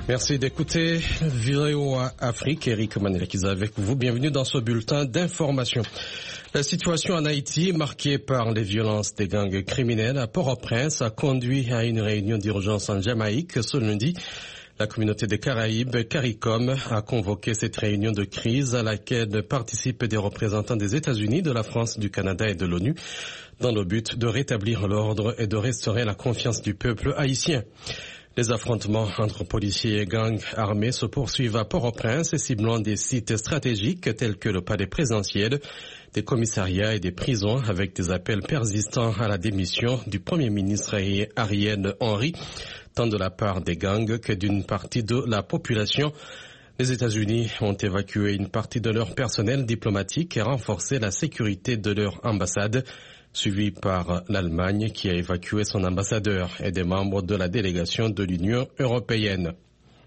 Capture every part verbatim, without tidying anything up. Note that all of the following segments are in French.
Merci d'écouter V O A Afrique. Eric Manelakiza avec vous. Bienvenue dans ce bulletin d'information. La situation en Haïti, marquée par les violences des gangs criminels à Port-au-Prince, a conduit à une réunion d'urgence en Jamaïque ce lundi. La communauté des Caraïbes, CARICOM, a convoqué cette réunion de crise à laquelle participent des représentants des États-Unis, de la France, du Canada et de l'ONU, dans le but de rétablir l'ordre et de restaurer la confiance du peuple haïtien. Les affrontements entre policiers et gangs armés se poursuivent à Port-au-Prince, ciblant des sites stratégiques tels que le palais présidentiel, des commissariats et des prisons, avec des appels persistants à la démission du Premier ministre Ariel Henry, tant de la part des gangs que d'une partie de la population. Les États-Unis ont évacué une partie de leur personnel diplomatique et renforcé la sécurité de leur ambassade, suivi par l'Allemagne qui a évacué son ambassadeur et des membres de la délégation de l'Union européenne.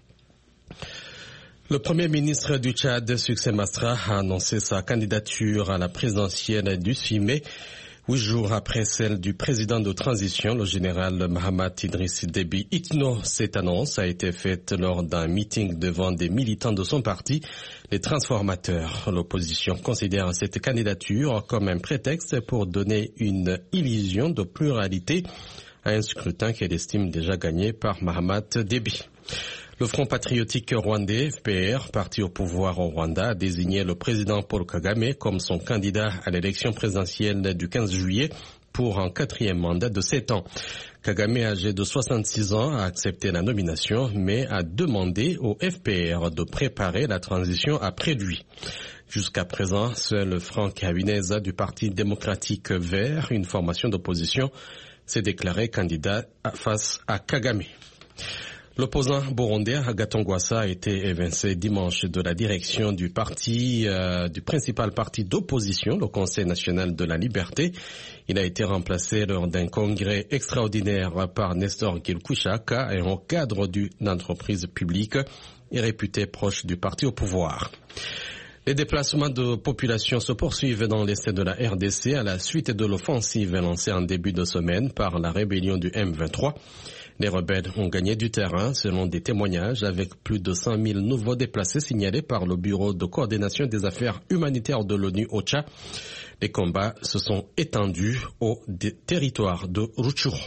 Le Premier ministre du Tchad, Succès Masra, a annoncé sa candidature à la présidentielle du six mai, huit jours après celle du président de transition, le général Mahamat Idriss Déby Itno. Cette annonce a été faite lors d'un meeting devant des militants de son parti, les transformateurs. L'opposition considère cette candidature comme un prétexte pour donner une illusion de pluralité à un scrutin qu'elle estime déjà gagné par Mahamat Déby. Le Front patriotique rwandais, F P R, parti au pouvoir au Rwanda, a désigné le président Paul Kagame comme son candidat à l'élection présidentielle du quinze juillet pour un quatrième mandat de sept ans. Kagame, âgé de soixante-six ans, a accepté la nomination, mais a demandé au F P R de préparer la transition après lui. Jusqu'à présent, seul Franck Habineza du Parti démocratique vert, une formation d'opposition, s'est déclaré candidat face à Kagame. L'opposant burundais Agathon Rwasa a été évincé dimanche de la direction du parti, euh, du principal parti d'opposition, le Conseil national de la liberté. Il a été remplacé lors d'un congrès extraordinaire par Nestor Girkushaka, un cadre d'une entreprise publique et réputé proche du parti au pouvoir. Les déplacements de population se poursuivent dans l'est de la R D C à la suite de l'offensive lancée en début de semaine par la rébellion du M vingt-trois. Les rebelles ont gagné du terrain selon des témoignages avec plus de cent mille nouveaux déplacés signalés par le Bureau de coordination des affaires humanitaires de l'ONU OCHA. Les combats se sont étendus au territoire de Rutshuru.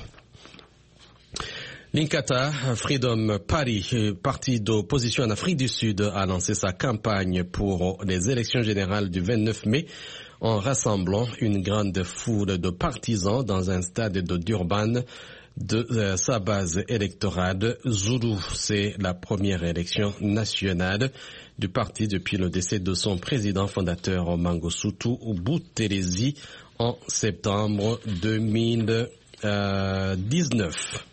L'Inkatha Freedom Party, parti d'opposition en Afrique du Sud, a lancé sa campagne pour les élections générales du vingt-neuf mai en rassemblant une grande foule de partisans dans un stade de Durban de euh, sa base électorale. Zulu, c'est la première élection nationale du parti depuis le décès de son président fondateur Mangosuthu Buthelezi en septembre deux mille dix-neuf.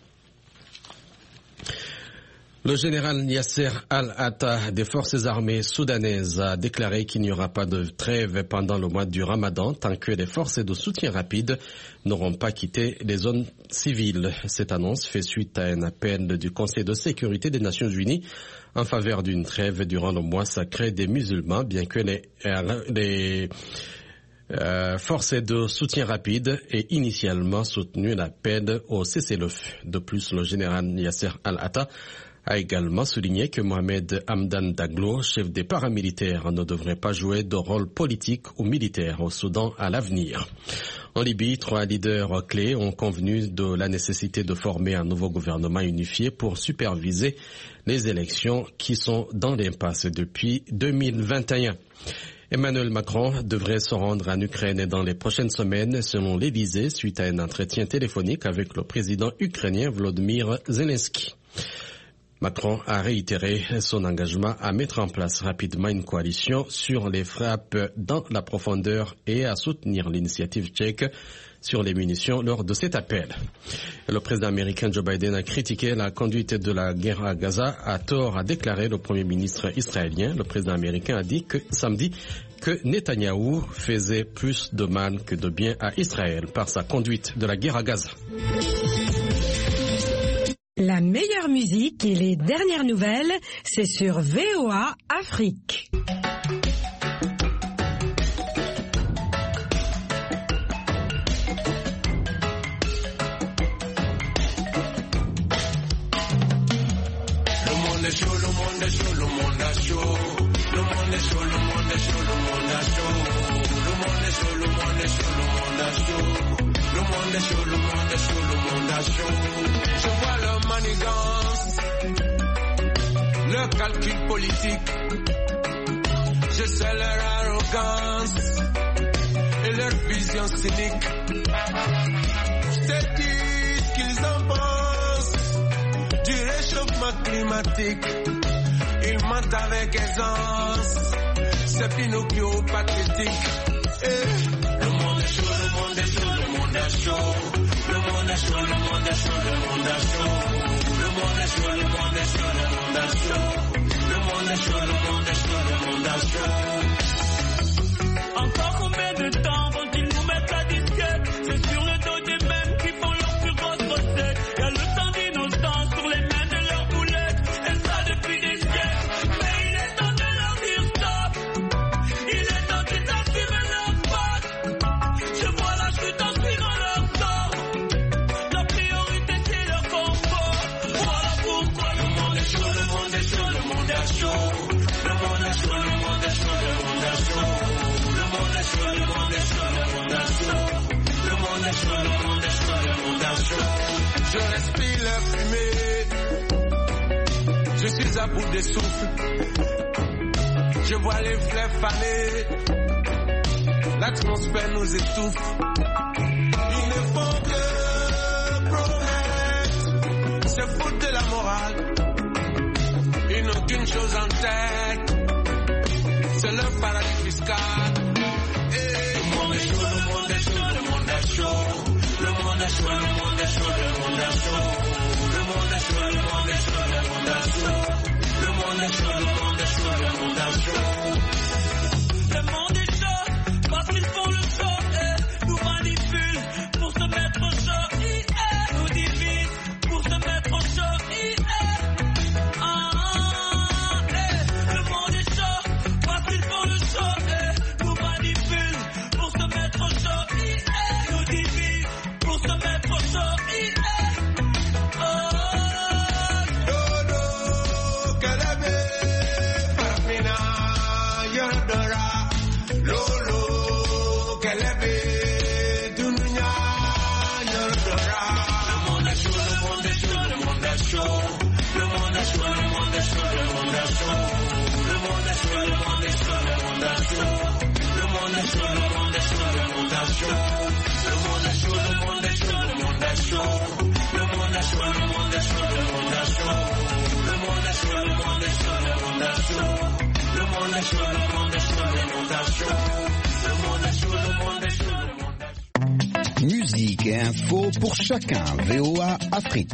Le général Yasser Al-Attah des forces armées soudanaises a déclaré qu'il n'y aura pas de trêve pendant le mois du Ramadan tant que les forces de soutien rapide n'auront pas quitté les zones civiles. Cette annonce fait suite à un appel du Conseil de sécurité des Nations Unies en faveur d'une trêve durant le mois sacré des musulmans, bien que les, les euh, forces de soutien rapide aient initialement soutenu l'appel au cessez-le-feu. De plus, le général Yasser Al-Attah a également souligné que Mohamed Hamdan Daglo, chef des paramilitaires, ne devrait pas jouer de rôle politique ou militaire au Soudan à l'avenir. En Libye, trois leaders clés ont convenu de la nécessité de former un nouveau gouvernement unifié pour superviser les élections qui sont dans l'impasse depuis deux mille vingt et un. Emmanuel Macron devrait se rendre en Ukraine dans les prochaines semaines, selon l'Élysée, suite à un entretien téléphonique avec le président ukrainien Volodymyr Zelensky. Macron a réitéré son engagement à mettre en place rapidement une coalition sur les frappes dans la profondeur et à soutenir l'initiative tchèque sur les munitions lors de cet appel. Le président américain Joe Biden a critiqué la conduite de la guerre à Gaza. À tort, a déclaré le premier ministre israélien. Le président américain a dit que samedi que Netanyahou faisait plus de mal que de bien à Israël par sa conduite de la guerre à Gaza. La meilleure musique et les dernières nouvelles, c'est sur V O A Afrique. Le monde est chaud. monde est chaud, le monde est chaud. Le monde est chaud, le monde est chaud, le monde est chaud. Le monde est chaud, le monde est chaud, le monde est chaud. Le monde est chaud, le monde est chaud, le monde est chaud. Je vois leur manigance, leur calcul politique. Je sais leur arrogance et leur vision cynique. Je te dis ce qu'ils en pensent du réchauffement climatique. Ils mentent avec aisance, c'est Pinocchio pathétique. Et le monde est chaud, le monde est chaud, le monde est chaud. Le monde est chaud, le monde est chaud, le monde est chaud. Le monde est chaud, le monde est chaud, le monde est chaud. Le monde est chaud, le monde est chaud, le monde est chaud. Encore combien de temps vont-ils nous mettre la disquette? C'est sur le dos des mêmes qui font leur plus grosse recette. Y'a le sang d'innocence sur les mains de leurs boulettes. Et ça depuis des siècles. Mais il est temps de leur dire stop. Il est temps qu'ils assument leur faute. Je vois la chute en suivant leur sort. La priorité c'est leur confort. Voilà pourquoi le monde est chaud, le monde est chaud, le monde est chaud. Le monde est chaud, le monde est chaud, le monde est chaud. Le monde est chaud, le monde est chaud, le monde est chaud. Le monde est chaud, le monde est chaud, le monde est chaud. Je respire la fumée. Je suis à bout de souffle. Je vois les fleurs faner. L'atmosphère nous étouffe. Ils ne font que promettre. C'est foutre de la morale. Ils n'ont qu'une chose en tête. C'est leur paradis fiscal. Et le monde est chaud, le monde est chaud, le monde est chaud. Le monde est chaud, le monde est chaud, le monde est chaud. Le monde est chaud, le monde est chaud, le monde est chaud. Le monde est chaud, le monde est chaud, le monde est chaud. Le monde est chaud parce qu'ils font le show et nous manipulent pour se mettre au show. Yeah. Nous divisent pour se mettre au show. Yeah. Ah, yeah. Le monde est chaud parce qu'ils font le show et nous manipulent pour se mettre au show. Yeah. Nous divisent pour se mettre au show. Yeah. Oh. Dodo, Kalebe, Parmina, Yandora. Lolo, Kalebe, Dunya, Yandora. Le monde est chaud, le monde est chaud, le monde est chaud. Le monde est chaud, le monde est chaud, le monde est chaud. Le monde est chaud, le monde est chaud, le monde est chaud. Le monde est chaud, le monde est chaud, le monde est chaud. Le monde est chaud, le monde est chaud, le monde est chaud. Le monde est chaud, le monde est chaud, le monde est chaud. Le monde est chaud, le monde est chaud, le monde est chaud. Le monde est chaud, le monde est chaud, le monde est chaud. Le monde est chaud, le monde est chaud, le monde est chaud. Musique et info pour chacun. V O A Afrique.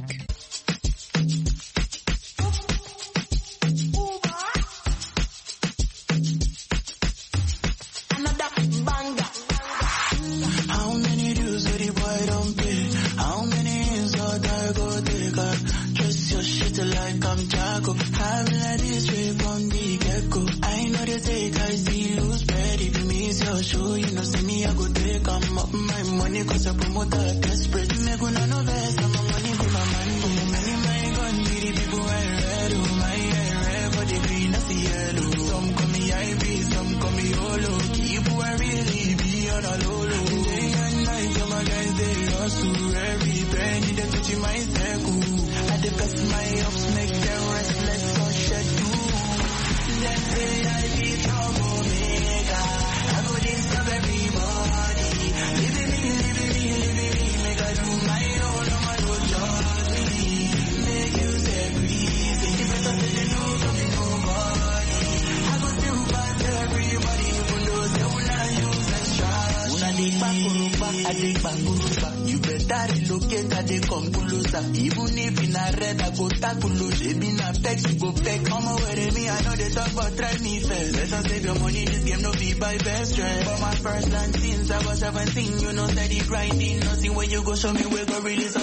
How many dues did the boy don't pay? How many inside I go take her? Dress your shit like I'm Jaco. Have like this straight from the get-go. I know they take, I see you spread. If you miss your show, you know see me, I go take. I'm up my money cause I promote a desperate. Me gonna know best, I'm a money for my man. Oh, many my gun, be the people I read. Oh, my I read for the green, I see yellow. Some call me I B, some call me Olo. Keep who I really be on a low low. Day and night, some my guys they hustle. Every penny they touch in my circle. I the best my ups make them restless or shed too. Let's say I be troublemaker. I go disturb everybody. Living me, living me, living me. Make I do my own, I'm a no trust me. Make you say breezy. If it's something they know, don't be nobody. I go still pass everybody. Even though they will not use and trust. Una dig back, Kurupa, I dig back, Kurupa. You better relocate, I dig come closer. Even if in a red, I go tackle. They be na pex, you go peck. Come away with me, I know they talk about try me first. Better save your money, this game no be by best friend. But my first land since I was seventeen, you know steady grinding. Nothing where you go show me where go release.